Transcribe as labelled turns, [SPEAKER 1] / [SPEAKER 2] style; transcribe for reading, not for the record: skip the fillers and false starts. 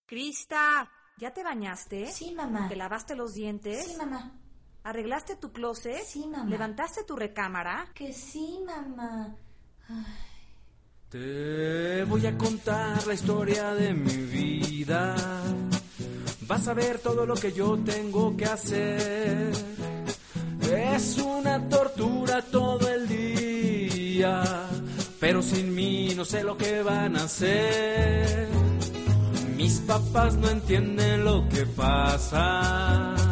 [SPEAKER 1] Crista, ¿ya te bañaste?
[SPEAKER 2] Sí, mamá.
[SPEAKER 1] ¿Te lavaste los dientes?
[SPEAKER 2] Sí, mamá.
[SPEAKER 1] ¿Arreglaste tu closet?
[SPEAKER 2] Sí, mamá.
[SPEAKER 1] ¿Levantaste tu recámara?
[SPEAKER 2] Que sí, mamá. Ay.
[SPEAKER 3] Te voy a contar la historia de mi vida. Vas a ver todo lo que yo tengo que hacer. Es una tortura todo el día, pero sin mí no sé lo que van a hacer. Mis papás no entienden lo que pasa.